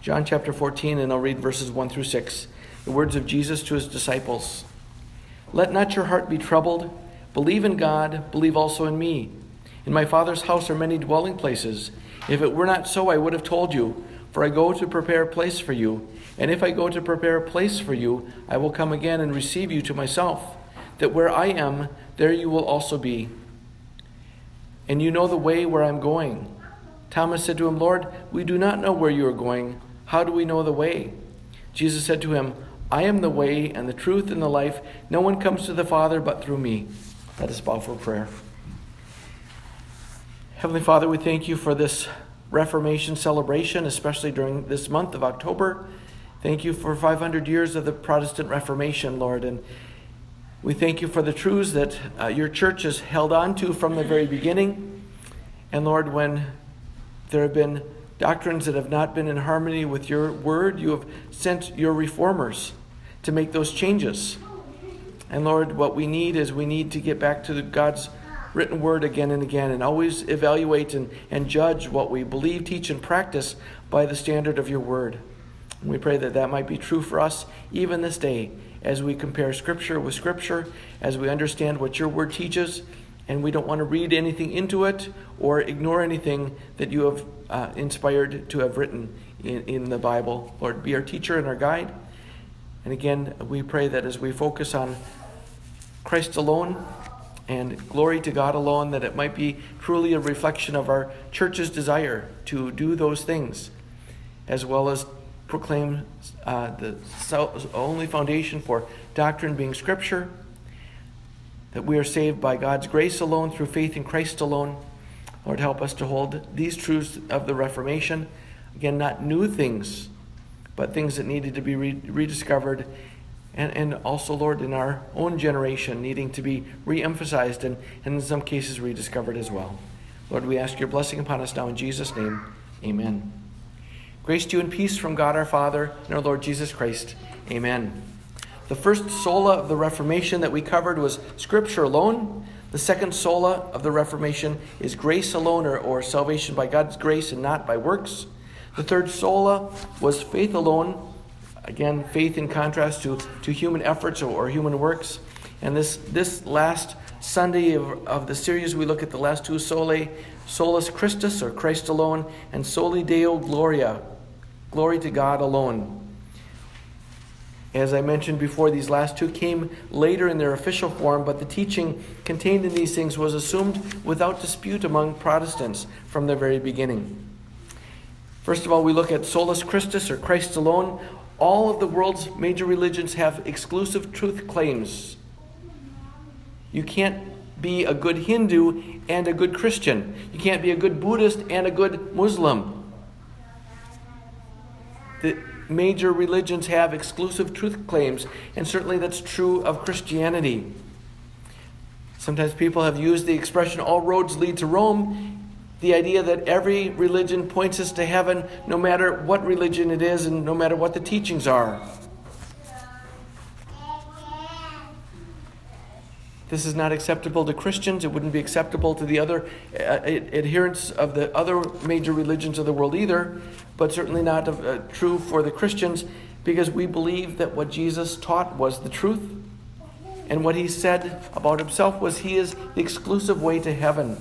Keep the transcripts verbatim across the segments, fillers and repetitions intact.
John chapter fourteen, and I'll read verses one through six. The words of Jesus to his disciples. Let not your heart be troubled. Believe in God, believe also in me. In my Father's house are many dwelling places. If it were not so, I would have told you, for I go to prepare a place for you. And if I go to prepare a place for you, I will come again and receive you to myself, that where I am, there you will also be. And you know the way where I'm going. Thomas said to him, Lord, we do not know where you are going. How do we know the way? Jesus said to him, I am the way and the truth and the life. No one comes to the Father but through me. Let us bow for prayer. Heavenly Father, we thank you for this Reformation celebration, especially during this month of October. Thank you for five hundred years of the Protestant Reformation, Lord. And we thank you for the truths that uh, your church has held on to from the very beginning. And Lord, when there have been doctrines that have not been in harmony with your word, you have sent your reformers to make those changes. And Lord, what we need is we need to get back to the God's written word again and again, and always evaluate and, and judge what we believe, teach, and practice by the standard of your word. And we pray that that might be true for us even this day, as we compare Scripture with Scripture, as we understand what your word teaches, and we don't want to read anything into it or ignore anything that you have uh, inspired to have written in, in the Bible. Lord, be our teacher and our guide. And again, we pray that as we focus on Christ alone and glory to God alone, that it might be truly a reflection of our church's desire to do those things, as well as proclaim uh, the only foundation for doctrine being Scripture, that we are saved by God's grace alone through faith in Christ alone. Lord, help us to hold these truths of the Reformation, again, not new things, but things that needed to be re- rediscovered, and, and also, Lord, in our own generation, needing to be re-emphasized and, and in some cases rediscovered as well. Lord, we ask your blessing upon us now in Jesus' name. Amen. Grace to you and peace from God our Father and our Lord Jesus Christ. Amen. The first sola of the Reformation that we covered was Scripture alone. The second sola of the Reformation is grace alone, or, or salvation by God's grace and not by works. The third sola was faith alone. Again, faith in contrast to, to human efforts or, or human works. And this, this last Sunday of, of the series, we look at the last two solae, Solus Christus, or Christ alone, and Soli Deo Gloria, glory to God alone. As I mentioned before, these last two came later in their official form, but the teaching contained in these things was assumed without dispute among Protestants from the very beginning. First of all, we look at Solus Christus, or Christ alone. All of the world's major religions have exclusive truth claims. You can't be a good Hindu and a good Christian. You can't be a good Buddhist and a good Muslim. The major religions have exclusive truth claims, and certainly that's true of Christianity. Sometimes people have used the expression, all roads lead to Rome, the idea that every religion points us to heaven, no matter what religion it is and no matter what the teachings are. This is not acceptable to Christians. It wouldn't be acceptable to the other uh, adherents of the other major religions of the world either, but certainly not uh, true for the Christians, because we believe that what Jesus taught was the truth, and what he said about himself was he is the exclusive way to heaven.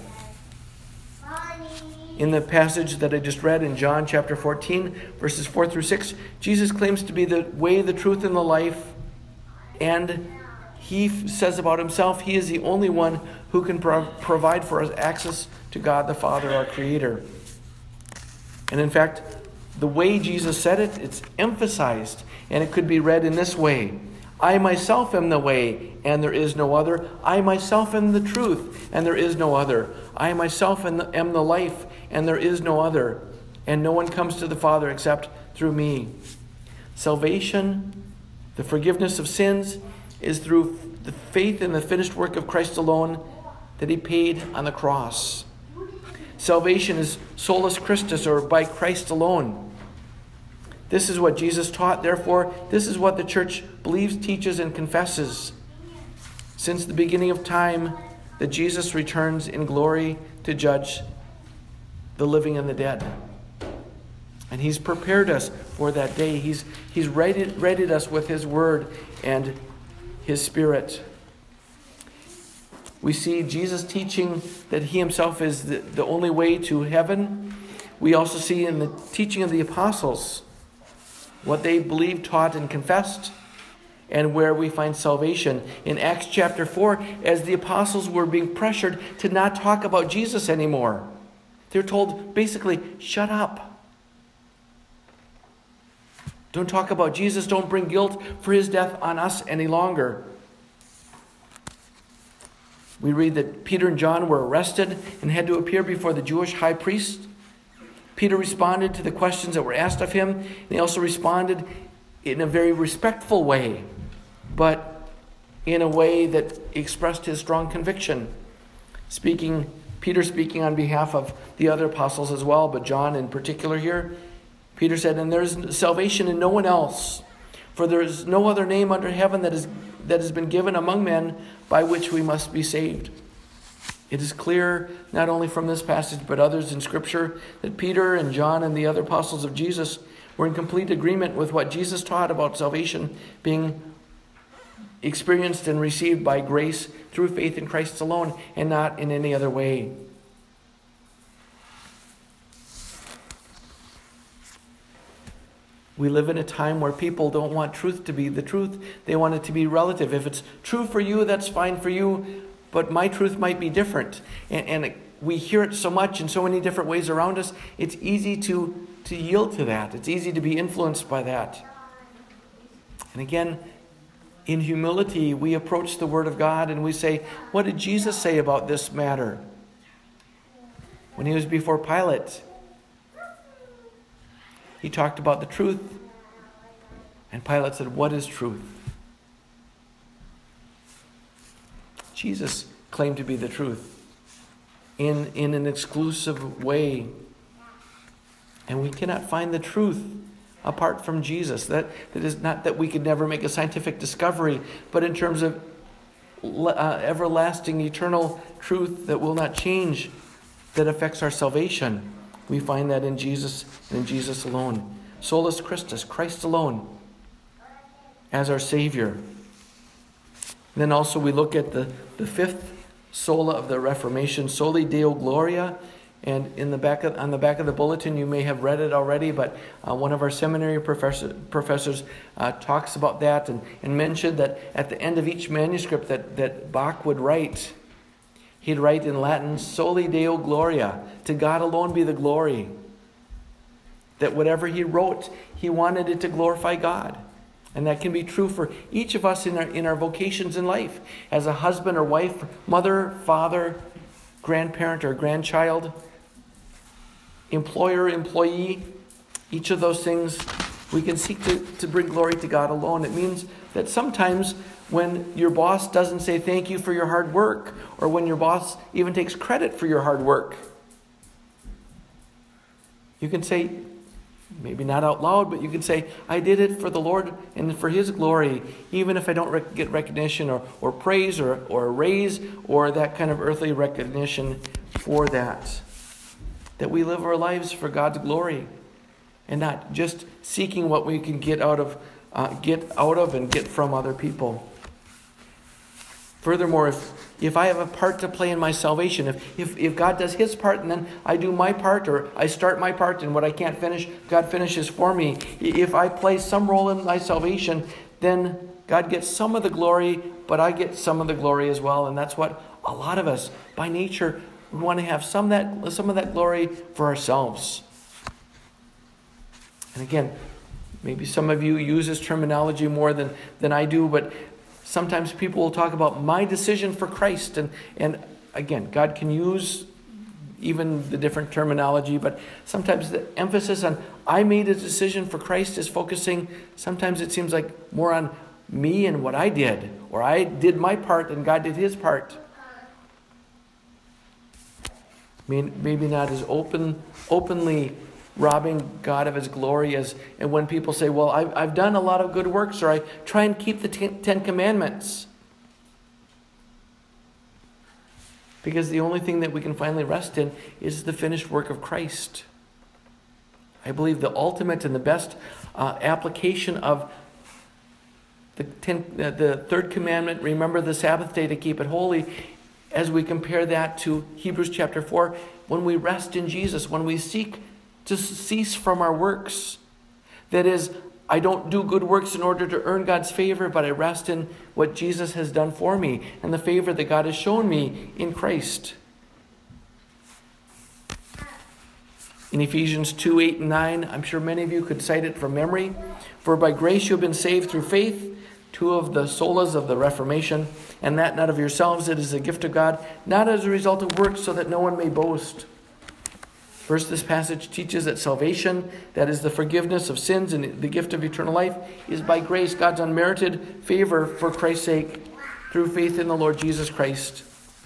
In the passage that I just read in John chapter fourteen, verses four through six, Jesus claims to be the way, the truth, and the life, and he says about himself, he is the only one who can pro- provide for us access to God the Father, our Creator. And in fact, the way Jesus said it, it's emphasized, and it could be read in this way. I myself am the way, and there is no other. I myself am the truth, and there is no other. I myself am the, am the life, and there is no other. And no one comes to the Father except through me. Salvation, the forgiveness of sins, is through the faith in the finished work of Christ alone that he paid on the cross. Salvation is solus Christus, or by Christ alone. This is what Jesus taught. Therefore, this is what the church believes, teaches, and confesses since the beginning of time, that Jesus returns in glory to judge the living and the dead. And he's prepared us for that day. He's, he's readied, readied us with his word and his Spirit. We see Jesus teaching that he himself is the, the only way to heaven. We also see in the teaching of the apostles what they believed, taught, and confessed, and where we find salvation. In Acts chapter four, as the apostles were being pressured to not talk about Jesus anymore, they're told basically, shut up. Don't talk about Jesus. Don't bring guilt for his death on us any longer. We read that Peter and John were arrested and had to appear before the Jewish high priest. Peter responded to the questions that were asked of him, and he also responded in a very respectful way, but in a way that expressed his strong conviction. Speaking, Peter speaking on behalf of the other apostles as well, but John in particular here, Peter said, "And there is salvation in no one else, for there is no other name under heaven that is that has been given among men by which we must be saved." It is clear, not only from this passage, but others in Scripture, that Peter and John and the other apostles of Jesus were in complete agreement with what Jesus taught about salvation being experienced and received by grace through faith in Christ alone and not in any other way. We live in a time where people don't want truth to be the truth. They want it to be relative. If it's true for you, that's fine for you, but my truth might be different. And, and we hear it so much in so many different ways around us, it's easy to, to yield to that. It's easy to be influenced by that. And again, in humility, we approach the Word of God and we say, what did Jesus say about this matter? When he was before Pilate, he talked about the truth. And Pilate said, what is truth? Jesus claimed to be the truth in, in an exclusive way. And we cannot find the truth apart from Jesus. That, that is not that we could never make a scientific discovery, but in terms of uh, everlasting, eternal truth that will not change, that affects our salvation. We find that in Jesus and in Jesus alone. Solus Christus, Christ alone, as our Savior. And then also we look at the, the fifth sola of the Reformation, Soli Deo Gloria. And in the back of, on the back of the bulletin, you may have read it already, but uh, one of our seminary professor, professors uh, talks about that and, and mentioned that at the end of each manuscript that, that Bach would write, he'd write in Latin, Soli Deo Gloria, to God alone be the glory. That whatever he wrote, he wanted it to glorify God. And that can be true for each of us in our, in our vocations in life. As a husband or wife, mother, father, grandparent or grandchild, employer, employee, each of those things, we can seek to, to bring glory to God alone. It means that sometimes when your boss doesn't say thank you for your hard work, or when your boss even takes credit for your hard work, you can say, maybe not out loud, but you can say, I did it for the Lord and for his glory, even if I don't rec- get recognition or, or praise or, or a raise or that kind of earthly recognition for that. That we live our lives for God's glory and not just seeking what we can get out of, uh, get out of and get from other people. Furthermore, if If I have a part to play in my salvation, if, if if God does his part and then I do my part, or I start my part and what I can't finish, God finishes for me. If I play some role in my salvation, then God gets some of the glory, but I get some of the glory as well. And that's what a lot of us, by nature, we want to have some that some of that glory for ourselves. And again, maybe some of you use this terminology more than, than I do, but sometimes people will talk about my decision for Christ. And, and again, God can use even the different terminology, but sometimes the emphasis on I made a decision for Christ is focusing, sometimes it seems like more on me and what I did, or I did my part and God did his part. Maybe not as open, openly robbing God of his glory as, and when people say, well, I've, I've done a lot of good works, or I try and keep the ten, ten Commandments. Because the only thing that we can finally rest in is the finished work of Christ. I believe the ultimate and the best uh, application of the, ten, uh, the third commandment, remember the Sabbath day to keep it holy, as we compare that to Hebrews chapter four, when we rest in Jesus, when we seek to cease from our works. That is, I don't do good works in order to earn God's favor, but I rest in what Jesus has done for me and the favor that God has shown me in Christ. In Ephesians two, eight, and nine, I'm sure many of you could cite it from memory. For by grace you have been saved through faith, two of the solas of the Reformation, and that not of yourselves, it is a gift of God, not as a result of works, so that no one may boast. First, this passage teaches that salvation, that is the forgiveness of sins and the gift of eternal life, is by grace, God's unmerited favor for Christ's sake, through faith in the Lord Jesus Christ.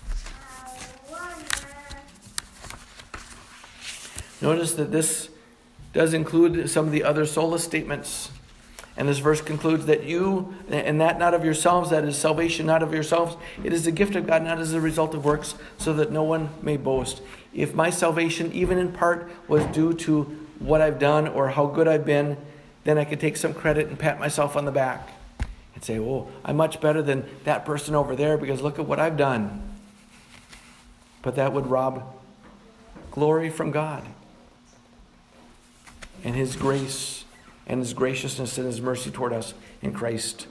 Notice that this does include some of the other sola statements. And this verse concludes that you, and that not of yourselves, that is salvation not of yourselves, it is the gift of God, not as a result of works, so that no one may boast. If my salvation, even in part, was due to what I've done or how good I've been, then I could take some credit and pat myself on the back and say, oh, I'm much better than that person over there because look at what I've done. But that would rob glory from God and His grace and His graciousness and His mercy toward us in Christ.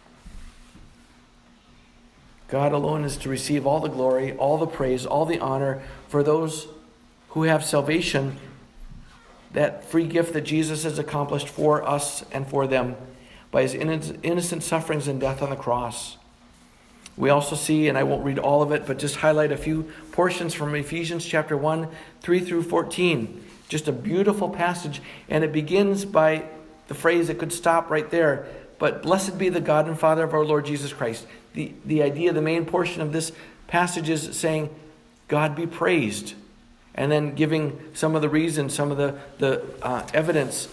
God alone is to receive all the glory, all the praise, all the honor for those who have salvation, that free gift that Jesus has accomplished for us and for them by His innocent sufferings and death on the cross. We also see, and I won't read all of it, but just highlight a few portions from Ephesians chapter one, three through fourteen. Just a beautiful passage, and it begins by the phrase that could stop right there. But blessed be the God and Father of our Lord Jesus Christ. The, the idea, the main portion of this passage is saying, God be praised. And then giving some of the reasons, some of the, the uh, evidence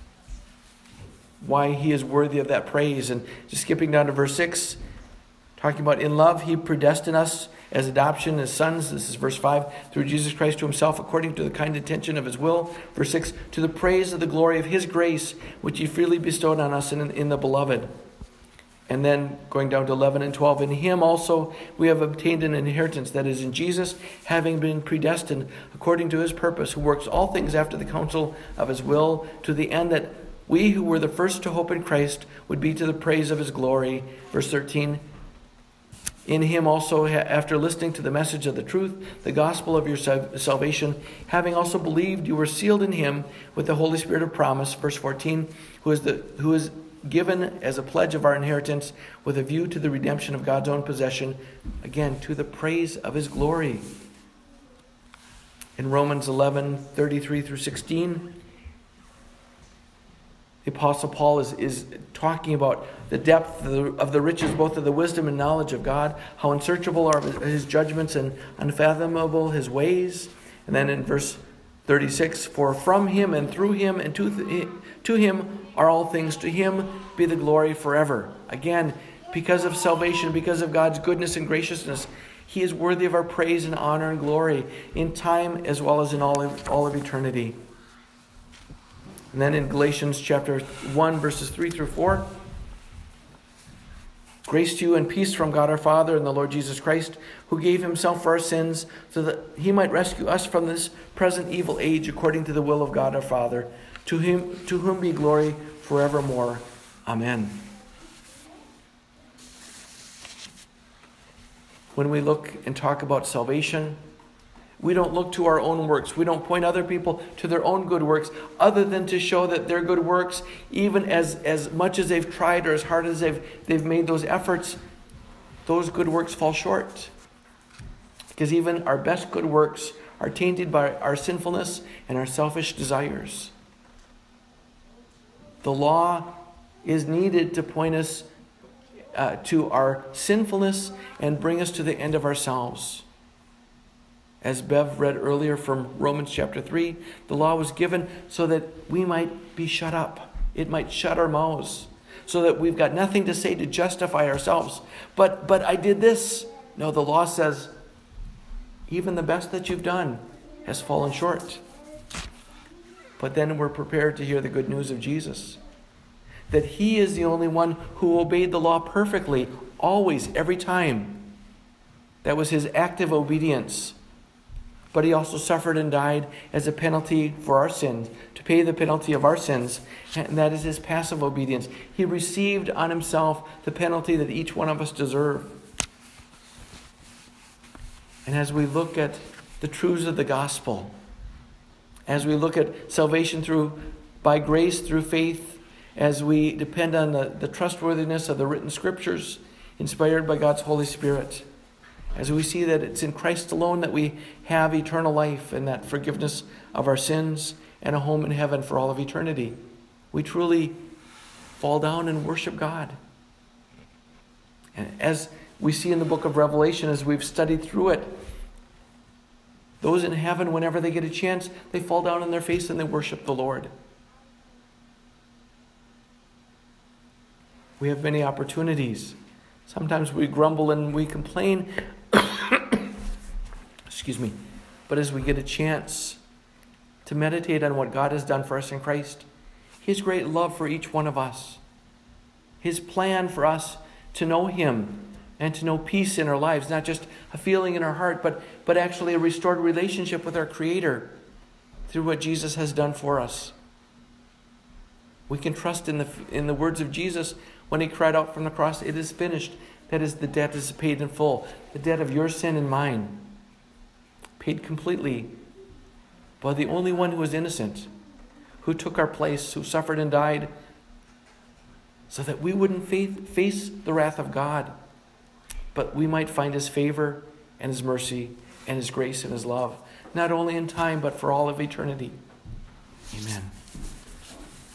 why He is worthy of that praise. And just skipping down to verse six, talking about in love He predestined us as adoption as sons. This is verse five. Through Jesus Christ to Himself, according to the kind intention of His will. Verse six. To the praise of the glory of His grace, which He freely bestowed on us in, in the beloved. And then going down to eleven and twelve. In Him also we have obtained an inheritance, that is in Jesus, having been predestined according to His purpose, who works all things after the counsel of His will, to the end that we who were the first to hope in Christ would be to the praise of His glory. Verse thirteen. In Him also, after listening to the message of the truth, the gospel of your salvation, having also believed, you were sealed in Him with the Holy Spirit of promise. Verse fourteen, who is, the, who is given as a pledge of our inheritance with a view to the redemption of God's own possession, again, to the praise of His glory. In Romans eleven, thirty-three through sixteen, the Apostle Paul is, is talking about the depth of the, of the riches, both of the wisdom and knowledge of God, how unsearchable are His judgments and unfathomable His ways. And then in verse thirty-six, for from Him and through Him and to, th- to Him are all things. To Him be the glory forever. Again, because of salvation, because of God's goodness and graciousness, He is worthy of our praise and honor and glory in time as well as in all of, all of eternity. And then in Galatians chapter one, verses three through four, grace to you and peace from God our Father and the Lord Jesus Christ, who gave Himself for our sins, so that He might rescue us from this present evil age, according to the will of God our Father, to Him, to whom be glory forevermore. Amen. When we look and talk about salvation, we don't look to our own works. We don't point other people to their own good works, other than to show that their good works, even as, as much as they've tried or as hard as they've, they've made those efforts, those good works fall short. Because even our best good works are tainted by our sinfulness and our selfish desires. The law is needed to point us uh, to our sinfulness and bring us to the end of ourselves. As Bev read earlier from Romans chapter three, the law was given so that we might be shut up. It might shut our mouths, so that we've got nothing to say to justify ourselves. But but I did this. No, the law says even the best that you've done has fallen short. But then we're prepared to hear the good news of Jesus, that he is the only one who obeyed the law perfectly, always, every time. That was his active obedience. But he also suffered and died as a penalty for our sins, to pay the penalty of our sins, and that is his passive obedience. He received on himself the penalty that each one of us deserve. And as we look at the truths of the gospel, as we look at salvation through by grace through faith, as we depend on the, the trustworthiness of the written scriptures inspired by God's Holy Spirit, as we see that it's in Christ alone that we have eternal life and that forgiveness of our sins and a home in heaven for all of eternity, we truly fall down and worship God. And as we see in the book of Revelation, as we've studied through it, those in heaven, whenever they get a chance, they fall down on their face and they worship the Lord. We have many opportunities. Sometimes we grumble and we complain. Excuse me. But as we get a chance to meditate on what God has done for us in Christ, his great love for each one of us, his plan for us to know him and to know peace in our lives, not just a feeling in our heart, but, but actually a restored relationship with our Creator through what Jesus has done for us. We can trust in the, in the words of Jesus when he cried out from the cross, "It is finished." That is, the debt is paid in full. The debt of your sin and mine, paid completely by the only one who is innocent, who took our place, who suffered and died, so that we wouldn't face the wrath of God, but we might find his favor and his mercy and his grace and his love, not only in time, but for all of eternity. Amen.